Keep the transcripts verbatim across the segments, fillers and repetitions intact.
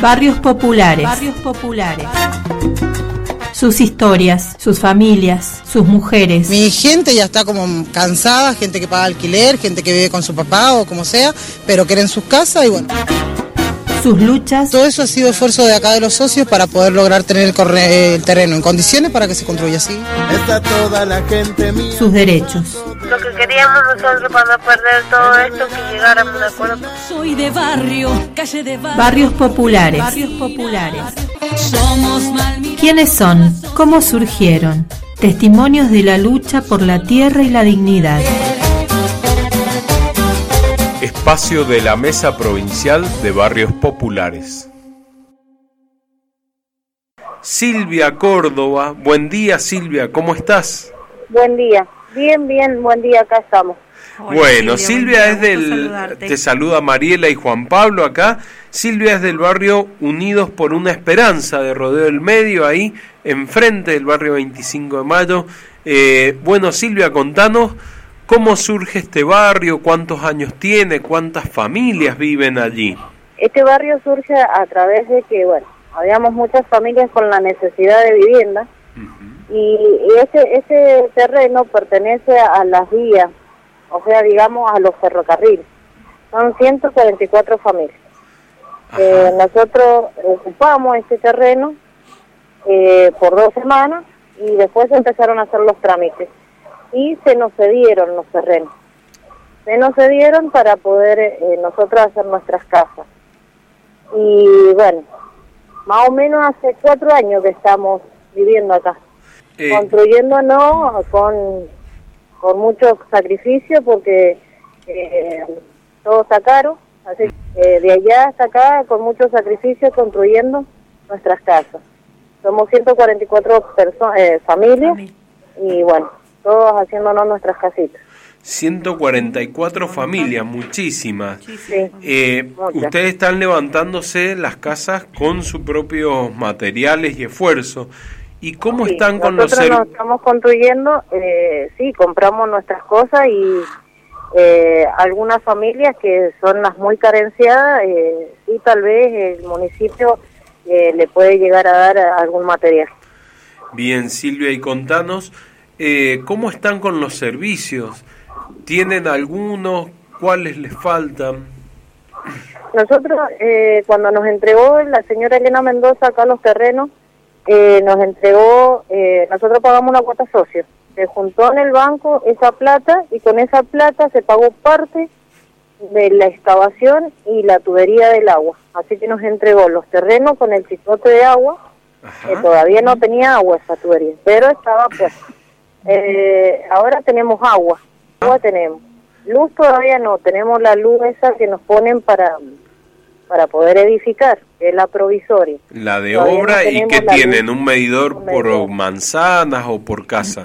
Barrios populares. Barrios populares. Sus historias, sus familias, sus mujeres. Mi gente ya está como cansada, gente que paga alquiler, gente que vive con su papá o como sea, pero quieren sus casas y bueno. Sus luchas. Todo eso ha sido esfuerzo de acá de los socios para poder lograr tener el, corre el terreno en condiciones para que se construya así. Está toda la gente mía. Sus derechos. Lo que queríamos nosotros para no perder todo esto, que llegáramos de acuerdo. Soy de barrio, calle de barrio. Barrios populares. Barrios populares. Somos mal. ¿Quiénes son? ¿Cómo surgieron? Testimonios de la lucha por la tierra y la dignidad. Espacio de la Mesa Provincial de Barrios Populares. Silvia Córdoba, buen día Silvia, ¿cómo estás? Buen día, bien, bien, buen día, acá estamos. Hola, bueno, Silvia, Silvia es del, te saluda Mariela y Juan Pablo acá. Silvia es del barrio Unidos por una Esperanza de Rodeo del Medio, ahí enfrente del barrio veinticinco de mayo. Eh, bueno, Silvia, contanos cómo surge este barrio, cuántos años tiene, cuántas familias viven allí. Este barrio surge a través de que, bueno, habíamos muchas familias con la necesidad de vivienda. Uh-huh. y, y ese, ese terreno pertenece a las vías, o sea, digamos, a los ferrocarriles. Son ciento cuarenta y cuatro familias. Eh, nosotros ocupamos este terreno eh, por dos semanas y después empezaron a hacer los trámites y se nos cedieron los terrenos. Se nos cedieron para poder eh, nosotros hacer nuestras casas. Y bueno, más o menos hace cuatro años que estamos viviendo acá, eh. construyéndonos con, con mucho sacrificio porque eh, todo está caro. Así que eh, de allá hasta acá, con mucho sacrificio, construyendo nuestras casas. Somos ciento cuarenta y cuatro perso- eh, familias y bueno, todos haciéndonos nuestras casitas. ciento cuarenta y cuatro familias, muchísimas. Sí, eh, ustedes están levantándose las casas con sus propios materiales y esfuerzo. ¿Y cómo sí, están con los servicios? Nosotros nos estamos construyendo, eh, sí, compramos nuestras cosas y Eh, algunas familias que son las muy carenciadas, eh, y tal vez el municipio eh, le puede llegar a dar algún material. Bien, Silvia, y contanos, eh, ¿cómo están con los servicios? ¿Tienen algunos? ¿Cuáles les faltan? Nosotros, eh, cuando nos entregó la señora Elena Mendoza acá los terrenos, eh, nos entregó, eh, nosotros pagamos una cuota socio. Se juntó en el banco esa plata y con esa plata se pagó parte de la excavación y la tubería del agua. Así que nos entregó los terrenos con el chicote de agua, que todavía no tenía agua esa tubería, pero estaba puesta. Eh, ahora tenemos agua, agua tenemos. Luz todavía no, tenemos la luz esa que nos ponen para para poder edificar, que es la provisoria. La de todavía obra no y que tienen luz, un medidor un por medidor. manzanas o por casa.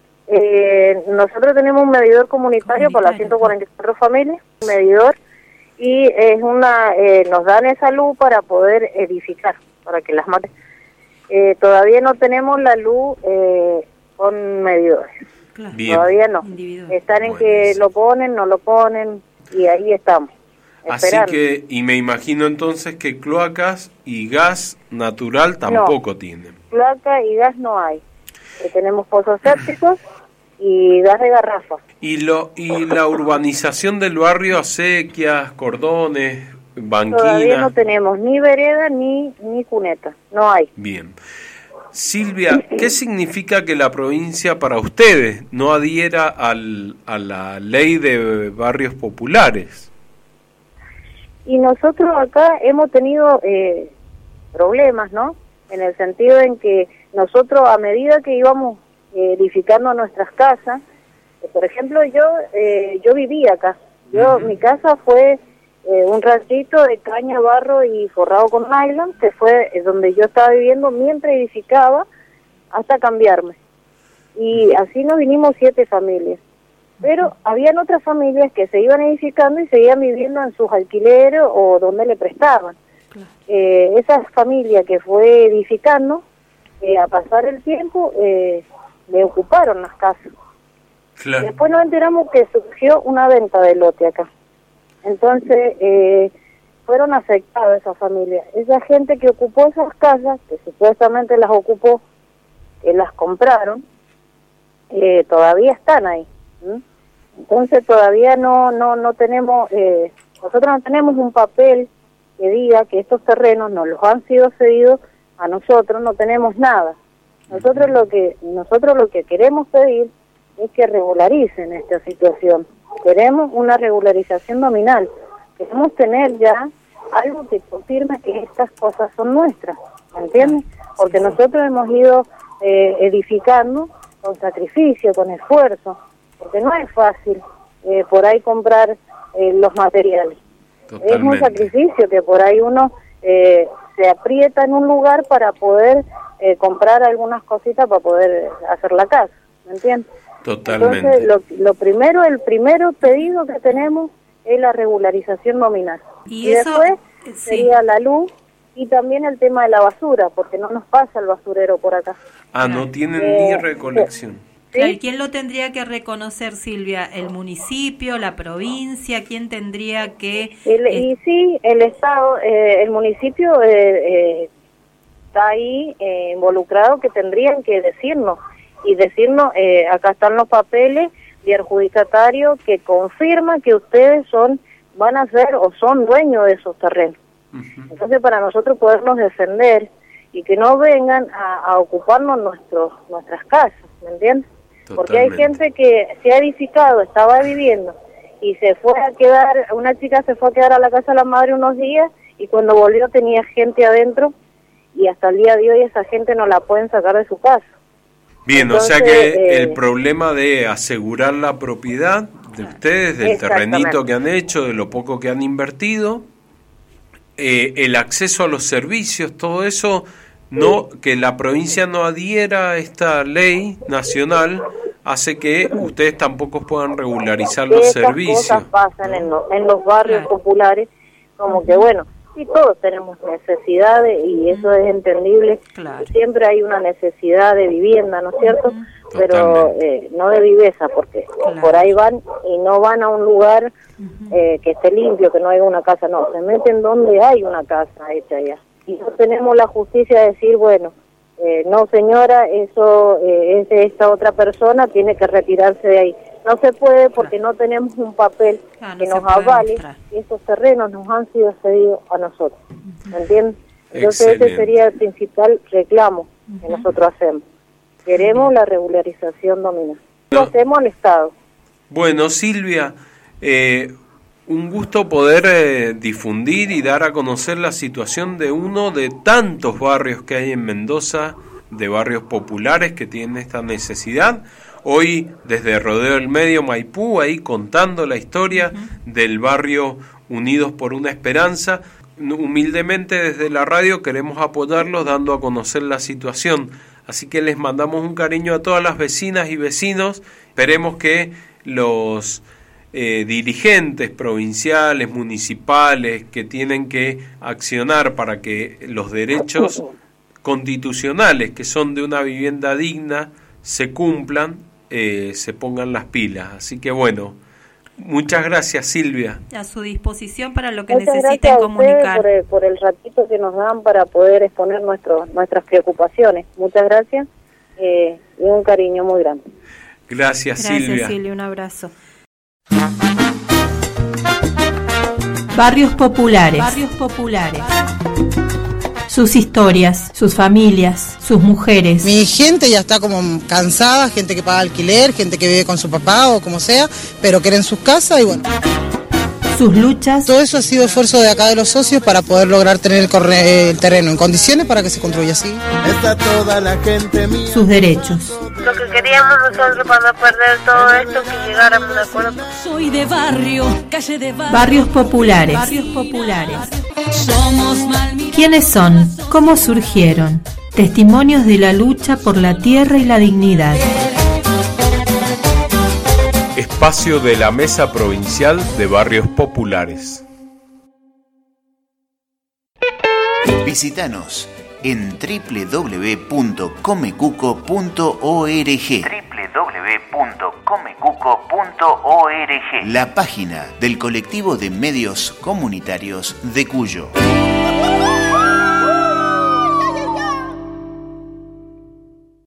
Eh, nosotros tenemos un medidor comunitario, comunitario para las ciento cuarenta y cuatro familias, un medidor, y es una eh, nos dan esa luz para poder edificar, para que las maten. Eh, todavía no tenemos la luz eh, con medidores, claro. Todavía no. Individual. Están en bueno, que sí. Lo ponen, no lo ponen, y ahí estamos. Esperando. Así que, y me imagino entonces que cloacas y gas natural tampoco no, tienen. Cloaca y gas no hay. Eh, tenemos pozos sépticos y gas de garrafa. ¿Y lo y la urbanización del barrio, acequias, cordones, banquinas? Todavía no tenemos ni vereda ni, ni cuneta, no hay. Bien. Silvia, ¿qué significa que la provincia para ustedes no adhiera al, a la ley de barrios populares? Y nosotros acá hemos tenido eh, problemas, ¿no? En el sentido en que nosotros a medida que íbamos eh, edificando nuestras casas, eh, por ejemplo, yo eh, yo vivía acá. Yo uh-huh. Mi casa fue eh, un ranchito de caña, barro y forrado con nylon, que fue eh, donde yo estaba viviendo mientras edificaba hasta cambiarme. Y así nos vinimos siete familias. Pero habían otras familias que se iban edificando y seguían viviendo en sus alquileres o donde le prestaban. Claro. Eh, esa familia que fue edificando, eh, a pasar el tiempo, eh, le ocuparon las casas. Claro. Después nos enteramos que surgió una venta de lote acá. Entonces, eh, fueron afectados esas familias. Esa gente que ocupó esas casas, que supuestamente las ocupó, que las compraron, eh, todavía están ahí. ¿Mm? Entonces todavía no no no tenemos, eh, nosotros no tenemos un papel que diga que estos terrenos nos los han sido cedidos a nosotros, no tenemos nada. Nosotros lo que nosotros lo que queremos pedir es que regularicen esta situación. Queremos una regularización nominal. Queremos tener ya algo que confirme que estas cosas son nuestras, ¿me entiendes? Porque nosotros hemos ido eh, edificando con sacrificio, con esfuerzo, porque no es fácil eh, por ahí comprar eh, los materiales. Totalmente. Es un sacrificio que por ahí uno eh, se aprieta en un lugar para poder eh, comprar algunas cositas para poder hacer la casa, ¿me entiendes? Totalmente. Entonces, lo, lo primero, el primero pedido que tenemos es la regularización nominal. Y, y eso, después sí. sería la luz y también el tema de la basura, porque no nos pasa el basurero por acá. Ah, no tienen eh, ni recolección. ¿Sí? ¿Y quién lo tendría que reconocer, Silvia? ¿El municipio, la provincia? ¿Quién tendría que...? El, eh, y sí, el Estado, eh, el municipio eh, eh, está ahí eh, involucrado, que tendrían que decirnos, y decirnos, eh, acá están los papeles de adjudicatario que confirma que ustedes son, van a ser o son dueños de esos terrenos. Uh-huh. Entonces, para nosotros podernos defender y que no vengan a, a ocuparnos nuestros nuestras casas, ¿me entiendes? Totalmente. Porque hay gente que se ha edificado, estaba viviendo y se fue a quedar, una chica se fue a quedar a la casa de la madre unos días y cuando volvió tenía gente adentro y hasta el día de hoy esa gente no la pueden sacar de su casa. Bien, entonces, o sea que eh, el problema de asegurar la propiedad de ustedes, del terrenito que han hecho, de lo poco que han invertido, eh, el acceso a los servicios, todo eso, no sí. que la provincia no adhiera a esta ley nacional, hace que ustedes tampoco puedan regularizar los Estas servicios. Cosas pasan en, lo, en los barrios claro. populares, como que bueno, sí, todos tenemos necesidades y eso es entendible. Claro. Siempre hay una necesidad de vivienda, ¿no es cierto? Uh-huh. Pero eh, no de viveza, porque claro. por ahí van y no van a un lugar uh-huh. eh, que esté limpio, que no haya una casa, no, se meten donde hay una casa hecha ya. Y no tenemos la justicia de decir, bueno, eh, no señora, eso eh, es de esta otra persona, tiene que retirarse de ahí. No se puede porque no tenemos un papel ah, no que nos avale y esos terrenos nos han sido cedidos a nosotros, ¿me entiendes? Entonces Excelente. Ese sería el principal reclamo uh-huh. que nosotros hacemos. Queremos la regularización nominal. Lo no. hacemos al Estado. Bueno, Silvia, eh, un gusto poder eh, difundir y dar a conocer la situación de uno de tantos barrios que hay en Mendoza, de barrios populares que tienen esta necesidad. Hoy desde Rodeo del Medio, Maipú, ahí contando la historia uh-huh. del barrio Unidos por una Esperanza. Humildemente desde la radio queremos apoyarlos dando a conocer la situación. Así que les mandamos un cariño a todas las vecinas y vecinos. Esperemos que los eh, dirigentes provinciales, municipales, que tienen que accionar para que los derechos constitucionales, que son de una vivienda digna, se cumplan, eh, se pongan las pilas. Así que bueno, muchas gracias, Silvia. A su disposición para lo que muchas necesiten comunicar. Por el, por el ratito que nos dan para poder exponer nuestro, nuestras preocupaciones. Muchas gracias eh, y un cariño muy grande. Gracias, gracias Silvia. Silvia, un abrazo. Barrios populares. Barrios populares. Sus historias, sus familias, sus mujeres. Mi gente ya está como cansada, gente que paga alquiler, gente que vive con su papá o como sea, pero quieren sus casas y bueno. Sus luchas. Todo eso ha sido esfuerzo de acá de los socios para poder lograr tener el, corre- el terreno en condiciones para que se construya así. Está toda la gente mía. Sus derechos. Lo que queríamos nosotros para no perder todo esto, que llegáramos de acuerdo. Soy de barrio, calle de barrio. Barrios populares. Barrios populares. Somos mal mirados. ¿Quiénes son? ¿Cómo surgieron? Testimonios de la lucha por la tierra y la dignidad. Espacio de la Mesa Provincial de Barrios Populares. Visítanos en doble u doble u doble u punto comecuco punto org. doble u doble u doble u w punto comecuco punto org, la página del colectivo de medios comunitarios de Cuyo.